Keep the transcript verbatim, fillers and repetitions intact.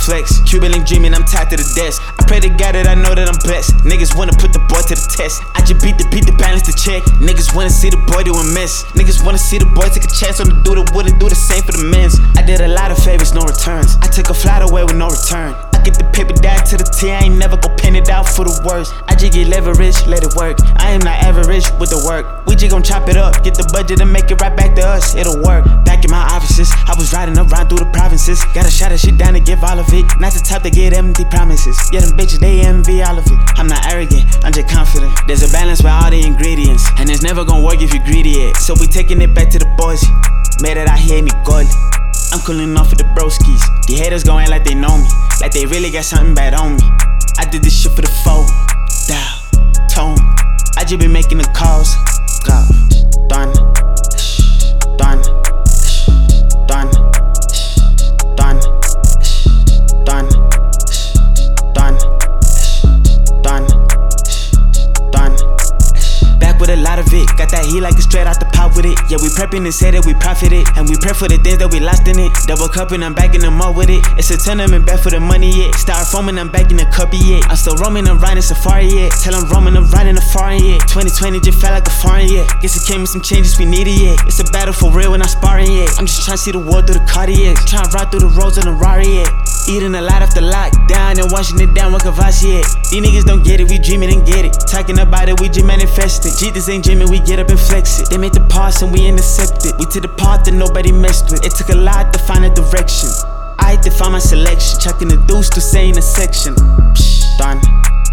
flex. Cuban link dreaming, I'm tied to the desk. I pray to God that I know that I'm blessed. Niggas wanna put the boy to the test. I just beat the beat the balance to check. Niggas wanna see the boy do a mess. Niggas wanna see the boy take a chance on the dude that wouldn't do the same for the men's. I did a lot of favors, no returns. I took a flight away with no return. I get the paper down to the T, I ain't never gon' pen it out for the worst. I just get leverage, let it work. I am not average with the work. We just gon' chop it up, get the budget and make it right back to us. It'll work. Back in my offices, I was riding around through the provinces. Got a shot of shit down to give all of it. Not the type to get empty promises. Yeah, them bitches, they envy all of it. I'm not arrogant, I'm just confident. There's a balance with all the ingredients, and it's never gon' work if you're greedy yet. So we taking it back to the boys. Made it out here in the gold. I'm cooling off with the broskies. The haters gon' act like they know me, like they really got something bad on me. I did this shit for the foe. Down, tone. I just been making the calls. Go, done, done, done, done, done, done, done, done. Back with a lot of it. Got that heat like it's straight out the pot with it. Yeah, we prepping and say that we profit it, and we prep for the things that we lost in it. Double cupping, I'm backing them up with it. It's a tournament back for the money yet. Styrofoaming, I'm back in the cuppy yet. I'm still roaming and riding safari yet. Tell I'm roaming, I'm riding the foreign yet. twenty twenty just felt like a foreign yet. Guess it came with some changes we needed yet. It's a battle for real, we're not sparring yet. I'm just trying to see the world through the Cartiers. Trying to ride through the roads on the Rari yet. Eating a lot after lockdown and washing it down with Kavasi yet. These niggas don't get it, we dreaming and get it. Talking about it, we just manifest it. G, this ain't dreaming, we get up and flex it. They make the pass and we intercept it. We to the part that nobody messed with. It took a lot to find a direction. I define my selection. Chucking the deuce to say in a section. Psh, done.